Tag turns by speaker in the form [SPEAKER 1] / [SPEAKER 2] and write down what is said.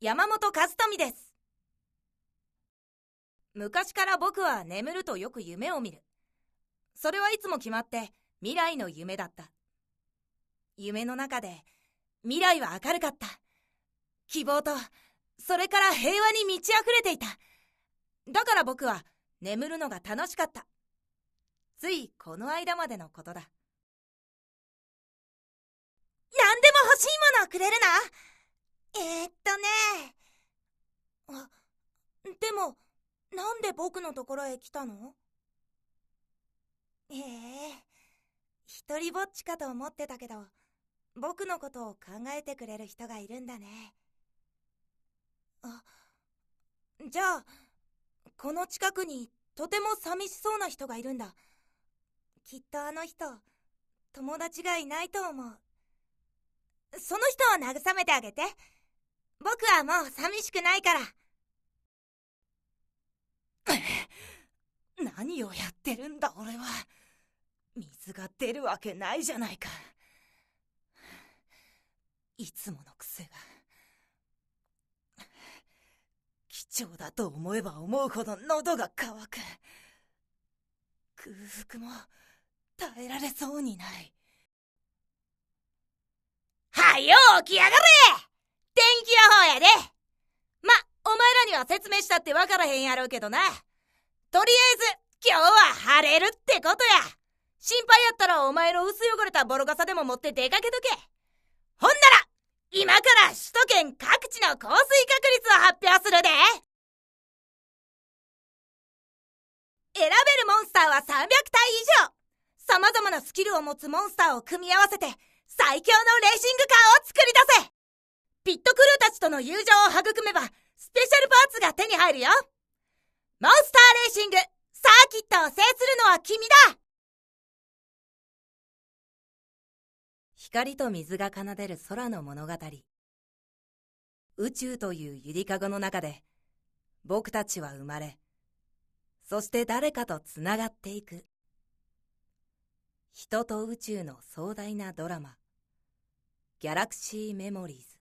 [SPEAKER 1] 山本和富です。昔から僕は眠るとよく夢を見る。それはいつも決まって未来の夢だった。夢の中で未来は明るかった。希望と、それから平和に満ち溢れていた。だから僕は眠るのが楽しかった。ついこの間までのことだ。
[SPEAKER 2] 何でも欲しいものをくれるの？
[SPEAKER 1] でも、なんで僕のところへ来たの？
[SPEAKER 2] 一人ぼっちかと思ってたけど、僕のことを考えてくれる人がいるんだね。
[SPEAKER 1] じゃあ、この近くにとても寂しそうな人がいるんだ。
[SPEAKER 2] きっとあの人、友達がいないと思う。その人を慰めてあげて。僕はもう寂しくないから。
[SPEAKER 1] 何をやってるんだ俺は。水が出るわけないじゃないか。いつもの癖が。貴重だと思えば思うほど喉が渇く。空腹も耐えられそうにない。
[SPEAKER 2] はよ起きやがれ！天気予報やで。
[SPEAKER 1] お前らには説明したってわからへんやろうけどな。とりあえず今日は晴れるってことや。心配やったらお前の薄汚れたボロ傘でも持って出かけとけ。ほんなら今から首都圏各地の降水確率を発表するで。選べるモンスターは300体以上。様々なスキルを持つモンスターを組み合わせて最強のレーシングカーを作り出せ。ピットクルーたちとの友情を育めばスペシャルパーツが手に入るよ。モンスターレーシング、サーキットを制するのは君だ。光と水が奏でる空の物語。宇宙というゆりかごの中で僕たちは生まれ、そして誰かとつながっていく。人と宇宙の壮大なドラマ、ギャラクシーメモリーズ。